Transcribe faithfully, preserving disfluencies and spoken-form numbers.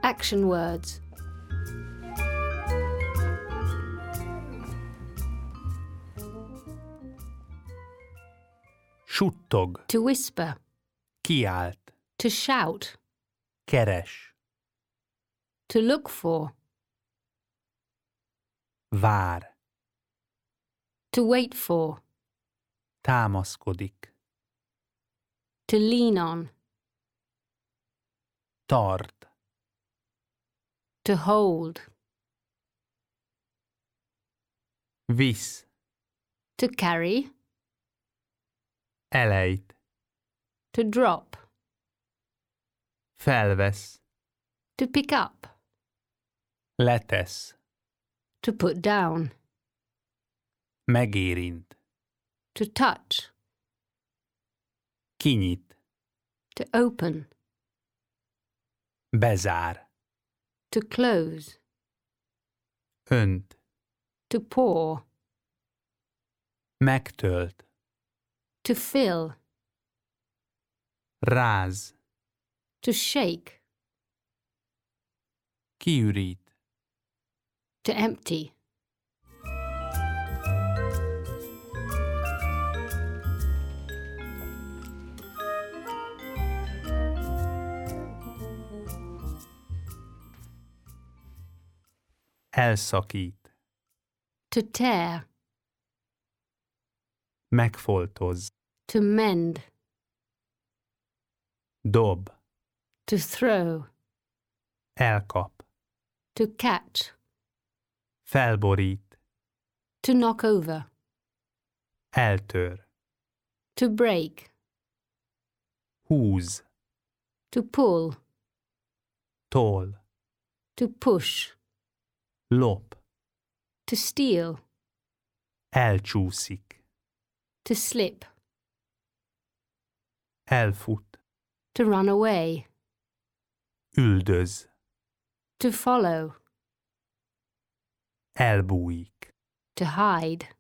Action words. Suttog, To whisper. kiált, To shout. keres, To look for. vár, To wait for. támaszkodik, To lean on. tart, To hold. visz, To carry. elejt, To drop. felvesz, To pick up. letesz, To put down. megérint, To touch. kinyit, To open. bezár, To close. önt, To pour. megtölt, To fill. ráz, To shake. kiürít, To empty. elszakít, To tear. megfoltoz, To mend. dob, To throw. elkap, To catch. felborít, To knock over. eltör, To break. húz, To pull. tol, To push. lop, To steal. elcsúszik, To slip. elfut, To run away. üldöz, To follow. elbújik. To hide.